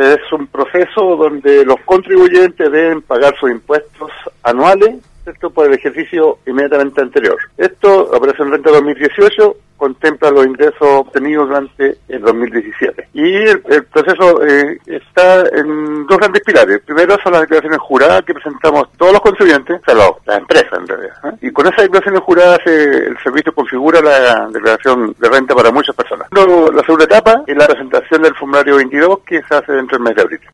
Es un proceso donde los contribuyentes deben pagar sus impuestos anuales, ¿cierto?, por el ejercicio inmediatamente anterior. Esto, la Operación Renta 2018, contempla los ingresos obtenidos durante el 2017. Y el proceso está en dos grandes pilares. Primero son las declaraciones juradas que presentamos todos los contribuyentes, o sea, las empresas en realidad, Y con esas declaraciones juradas el servicio configura la declaración de renta para muchas personas. Luego, la segunda etapa es la presentación del formulario 22, que se hace dentro del mes de abril.